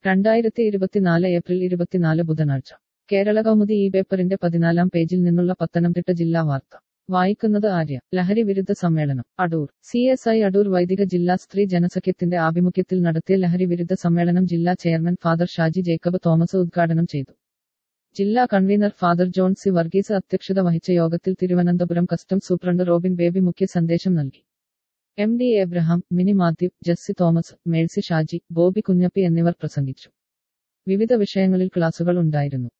2024 April 24 ബുധനാഴ്ച കേരള കൗമുദി ഈ പേപ്പറിന്റെ 14-ാം പേജിൽ നിന്നുള്ള പത്തനംതിട്ട ജില്ലാ വാർത്ത വായിക്കുന്നത് ആര്യ. ലഹരി വിരുദ്ധ സമ്മേളനം അടൂർ. CSI അടൂർ വൈദിക ജില്ലാ സ്ത്രീ ജനസഖ്യത്തിന്റെ ആഭിമുഖ്യത്തിൽ നടത്തിയ ലഹരി വിരുദ്ധ സമ്മേളനം ജില്ലാ ചെയർമാൻ ഫാദർ ഷാജി ജേക്കബ് തോമസ് ഉദ്ഘാടനം ചെയ്തു. ജില്ലാ convener father John C Varghese അധ്യക്ഷത വഹിച്ച യോഗത്തിൽ തിരുവനന്തപുരം കസ്റ്റംസ് സൂപ്രണ്ട് റോബിൻ ബേബി മുഖ്യ സന്ദേശം നൽകി. MD എബ്രഹാം, മിനി മാത്യു, ജസ്സി തോമസ്, മേഴ്സി ഷാജി, ബോബി കുഞ്ഞപ്പി എന്നിവർ പ്രസംഗിച്ചു. വിവിധ വിഷയങ്ങളിൽ ക്ലാസുകൾ ഉണ്ടായിരുന്നു.